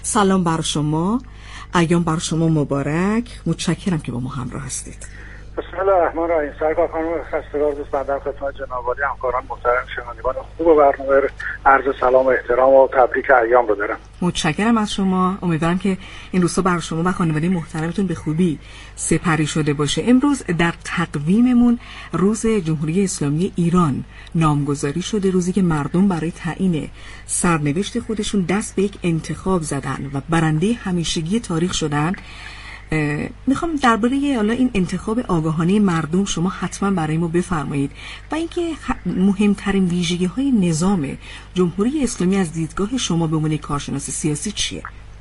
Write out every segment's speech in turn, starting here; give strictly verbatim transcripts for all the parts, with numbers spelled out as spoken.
سلام بر شما، ایام بر شما مبارک. متشکرم که با ما همراه هستید. بسم الله الرحمن الرحیم. سرکار خانم خستگار دوست بندم خدمت جناب عالی همکاران محترم شنوندگان خوب برنامه عرض سلام و احترام و تبریک ایام رو دارم. متشکرم از شما. امیدوارم که این روزها بر شما و خانواده محترمتون به خوبی سپری شده باشه. امروز در تقویممون روز جمهوری اسلامی ایران نامگذاری شده، روزی که مردم برای تعیین سرنوشت خودشون دست به یک انتخاب زدن و برنده همیشگی تاریخ شدن. میخوام درباره حالا این انتخاب آگاهانه مردم شما حتما برای ما بفرمایید و اینکه مهمترین ویژگی‌های نظام جمهوری اسلامی از دیدگاه شما به عنوان کارشناس سیاسی چیه؟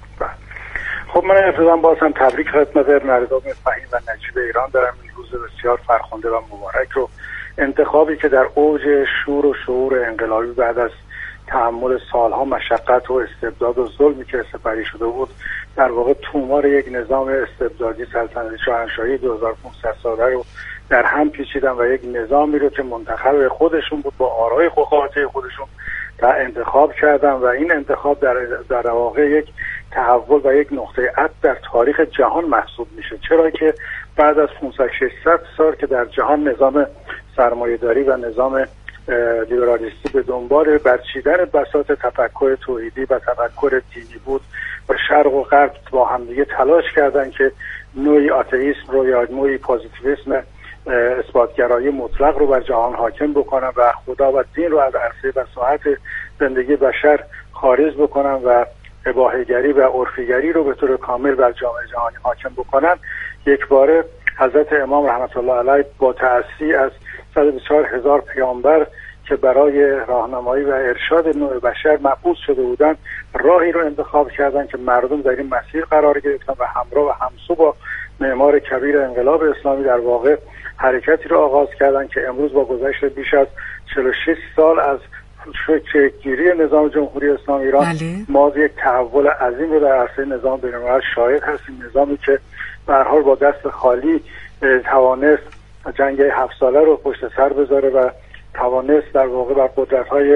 خب من ابتداً بازم تبریک خدمت نظام فهیم و نجیب ایران دارم. این روز بسیار فرخنده و مبارک رو، انتخابی که در اوج شور و شعور انقلابی بعد از تحمل سالها مشقت و استبداد و ظلمی که سپری شده بود، در واقع تومار یک نظام استبدادی سلطنتی شاهنشاهی دو هزار و پانصد ساله رو در هم پیچیدن و یک نظامی رو که منتخب خودشون بود با آرای خودخواهانه خودشون در انتخاب کردن و این انتخاب در در واقع یک تحول و یک نقطه عطف در تاریخ جهان محسوب میشه. چرا که بعد از پانصد ششصد سال که در جهان نظام سرمایه‌داری و نظام لیبرالیستی به دنبال برچیدن بساط تفکر توحیدی و تفکر دینی بود و شرق و غرب با همدیگه تلاش کردن که نوعی آتئیسم رو یا نوعی پوزیتیویسم اثباتگرایی مطلق رو بر جهان حاکم بکنن و خدا و دین رو از عرصه و ساحت زندگی بشر خارج بکنن و اباحه‌گری و عرفیگری رو به طور کامل بر جامعه جهانی حاکم بکنن. یک باره حضرت امام رحمت الله علیه با تأسی از صد و بیست و چهار هزار پیامبر که برای راهنمایی و ارشاد نوع بشر مبعوث شده بودند، راهی رو انتخاب کردن که مردم در این مسیر قرار گرفتن و همراه و همسو با معمار کبیر انقلاب اسلامی در واقع حرکتی رو آغاز کردن که امروز با گذشت بیش از چهل و شش سال از شکل‌گیری نظام جمهوری اسلامی ایران بله. ما یک تحول عظیم رو در عرصه نظام بین‌الملل شاهد هستیم. نظامی که به هر حال با دست خالی توانست جنگ هفت ساله رو پشت سر بذاره و توانست در واقع بر قدرت‌های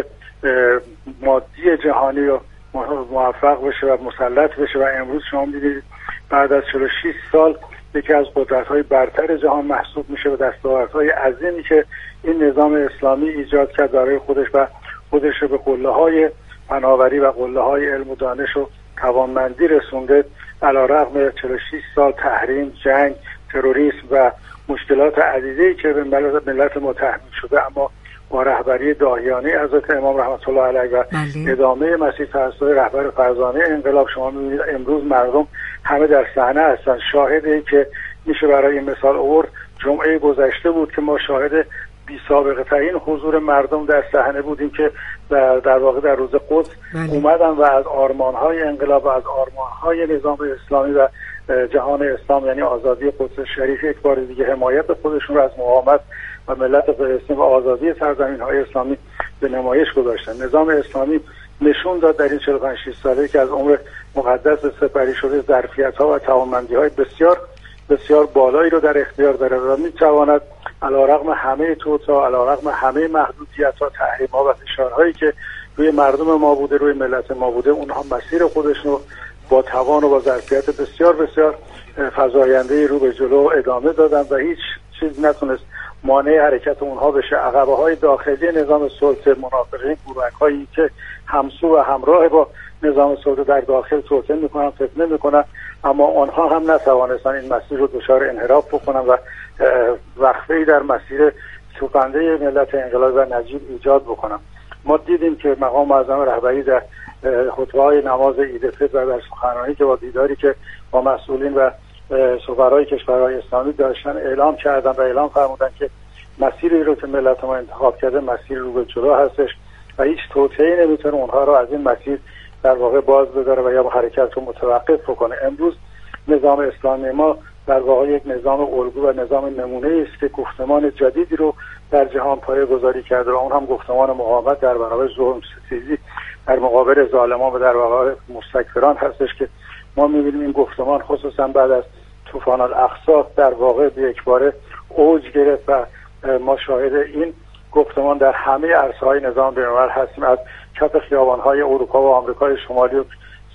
مادی جهانی رو موفق بشه و مسلط بشه و امروز شما می‌بینید بعد از چهل و شش سال یکی از قدرت‌های برتر جهان محسوب میشه و دستاوردهای عظیمی که این نظام اسلامی ایجاد کرد برای خودش و خودش رو به قله‌های فناوری و قله‌های علم و دانش و توانمندی رسونده. علی‌رغم چهل و شش سال تحریم، جنگ، تروریسم و مشکلات عدیده‌ای که به ملت ما تحمیل شده، اما با رهبری داهیانه حضرت امام رحمت الله علیه و بله. ادامه مسیر توسط رهبر فرزانه انقلاب شما می‌بینید امروز مردم همه در صحنه هستن. شاهدی که میشه برای این مثال آورد جمعه گذشته بود که ما شاهد بی سابقه ترین حضور مردم در صحنه بودیم که در, در واقع در روز قدس بله. اومدن و از آرمان‌های انقلاب و از آرمان‌های نظام اسلامی و جهان اسلام یعنی آزادی قدس شریف یک بار دیگه حمایت خودشون رو از مقاومت و ملت فلسطین و آزادی سرزمین‌های اسلامی به نمایش گذاشتن. نظام اسلامی نشون داد در این چهل و پنج شش ساله که از عمر مقدس سپری شده ظرفیت‌ها و توانمندی‌های بسیار بسیار بالایی رو در اختیار داره و می‌تواند علی‌رغم همه توطئه، علی‌رغم همه محدودیت‌ها، تحریم‌ها و فشارهایی که روی مردم ما بوده، روی ملت ما بوده، اونها مسیر خودشون رو با توان و با ظرفیت بسیار بسیار فزاینده رو به جلو ادامه دادن و هیچ چیز نتونست مانع حرکت اونها بشه. عقبه‌های داخلی نظام سلطه، منافقین، گروه‌هایی که همسو و همراه با نظام سلطه در داخل توطئه میکنن، فتنه میکنن، اما آنها هم نتوانستن این مسیر رو دچار انحراف بکنن و وقفه‌ای در مسیر سوپنده ملت انقلاب و نجیب ایجاد بکنن. ما دیدیم که مقام معظم رهبری در خطبه‌های نماز عید فطر و در سخنرانی که با دیداری که با مسئولین و سفرای کشورهای اسلامی داشتن اعلام کردن و اعلام فرمودن که مسیری رو که ملت ما انتخاب کرده مسیر رو به جلو هستش و هیچ توطئه‌ای نمیتونه اونها رو از این مسیر در واقع باز بداره و یا حرکت رو متوقف بکنه. امروز نظام اسلامی ما در واقع یک نظام الگو و نظام نمونه است که گفتمان جدیدی رو در جهان پایه‌گذاری کرده و اون هم گفتمان مقاومت در برابر ظلم ستیزی در مقابل ظالمان و در واقع مستکبران هستش که ما می‌بینیم این گفتمان خصوصا بعد از طوفان الاقصی در واقع به یک باره اوج گرفت و ما شاهد این گفتمان در همه عرصه‌های نظام بین‌الملل هستیم. از کف خیابان‌های اروپا و آمریکای شمالی و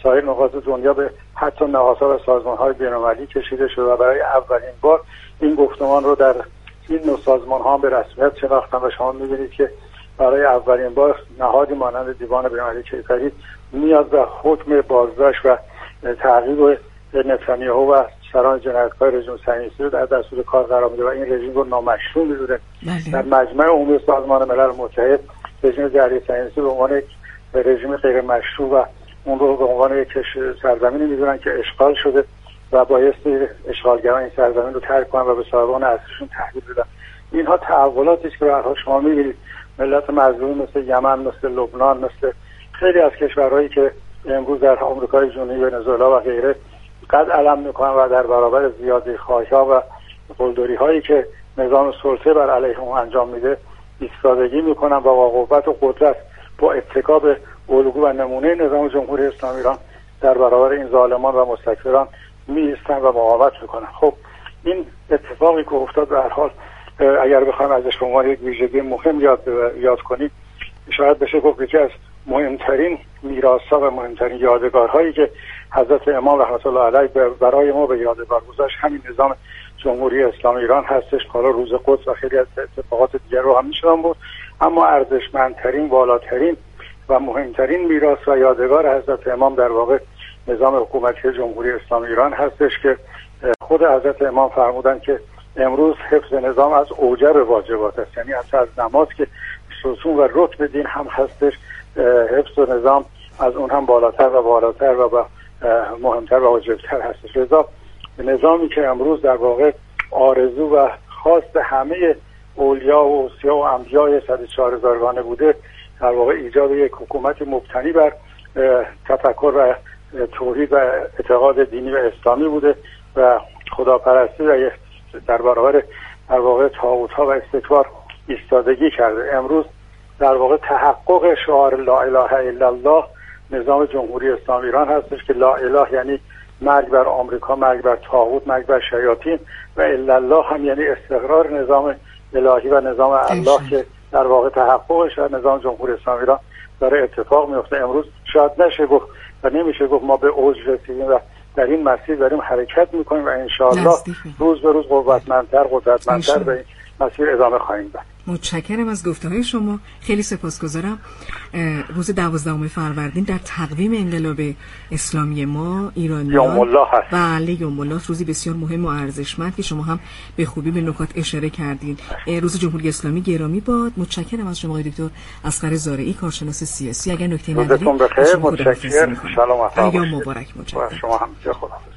سایر نقاط دنیا به حتی نهادها و سازمان‌های بین‌المللی کشیده شده و برای اولین بار این گفتمان رو در این نوع سازمان‌ها به رسمیت شناختن و شما می‌بینید که برای اولین بار نهادی مانند دیوان بین‌المللی کیفری میاد به حکم بازداشت و تعقیب نتانیاهو و سران جنایتکار رژیم صهیونیستی رو در دستور کار قرار میده و این رژیم رو نامشروع میدونه. در مجمع عمومی سازمان ملل متحد رژیم جمهوری صهیونیستی به عنوان رژیم غیر مشروع و اون رو به عنوان یک سرزمینی میدونن که اشغال شده و بایستی اشغالگران این سرزمین رو ترک کنن و به صاحبان اصلیشون تحویل بدن. اینها تحولاتی است که به هر حال شما میبینید ملت مظلوم مثل یمن، مثل لبنان، مثل خیلی از کشورهایی که امروز در آمریکای جنوبی، ونزوئلا و غیره قد علم میکنن و در برابر زیاده خواهی‌ها و قلدری‌هایی که نظام سلطه بر علیهم انجام میده ایستادگی میکنن و با قوت و قدرت با اتکا به الگو و نمونه نظام جمهوری اسلامی ایران در برابر این ظالمان و مستکبران میایستن و مقاومت میکنن. خب این اتفاقی که افتاد به هر حال اگر بخوایم ازش به عنوان یک ویژگی مهم یاد یاد کنیم، شاید بشه گفت یکی از مهمترین میراث‌ها و مهمترین یادگارهایی که حضرت امام رحمت الله علیه برای ما به یادگار گذاشت همین نظام جمهوری اسلامی ایران هستش. حالا روز قدس و خیلی از اتفاقات دیگر رو هم میشدن بود، اما ارزشمندترین، بالاترین و مهمترین میراث و یادگار حضرت امام در واقع نظام حکومتی جمهوری اسلامی ایران هستش که خود حضرت امام فرمودن که امروز حفظ نظام از اوجب واجبات است، یعنی حتی از نماز که ستون و رکن دین هم هستش، حفظ نظام از اون هم بالاتر و بالاتر و مهمتر و واجبتر هستش. لذا نظامی که امروز در واقع آرزو و خواست همه اولیا و اوصیا و انبیای صد و چهار هزارگانه بوده، در واقع ایجاد یک حکومت مبتنی بر تفکر و توحید و اعتقاد دینی و اسلامی بوده و خداپرستی و در برابر در واقع طاغوت‌ها و استکبار ایستادگی کرده. امروز در واقع تحقق شعار لا اله الا الله نظام جمهوری اسلامی ایران هستش که لا اله یعنی مرگ بر آمریکا، مرگ بر طاغوت، مرگ بر شیاطین و الا الله هم یعنی استقرار نظام الهی و نظام الله که در واقع تحققش در نظام جمهوری اسلامی ایران داره اتفاق میفته. امروز شاید نشه گفت و نمیشه گفت ما به اوج رسیدیم و در این مسیر داریم حرکت میکنیم و انشاءالله روز به روز قوتمندتر قدرتمندتر به این مسیر ادامه خواهیم داد. متشکرم از گفته‌های شما، خیلی سپاسگزارم. روز دوازدهم فروردین در تقویم انقلاب اسلامی ما ایرانیان بله یوم الله، روزی بسیار مهم و ارزشمند که شما هم به خوبی به نکات اشاره کردین. روز جمهوری اسلامی گرامی باد. متشکرم از شما دکتر اصغر زارعی، کارشناس سیاسی. اگر نکته ندارید متشکرم. سلام ایام مبارک. متشکرم. شما هم خدا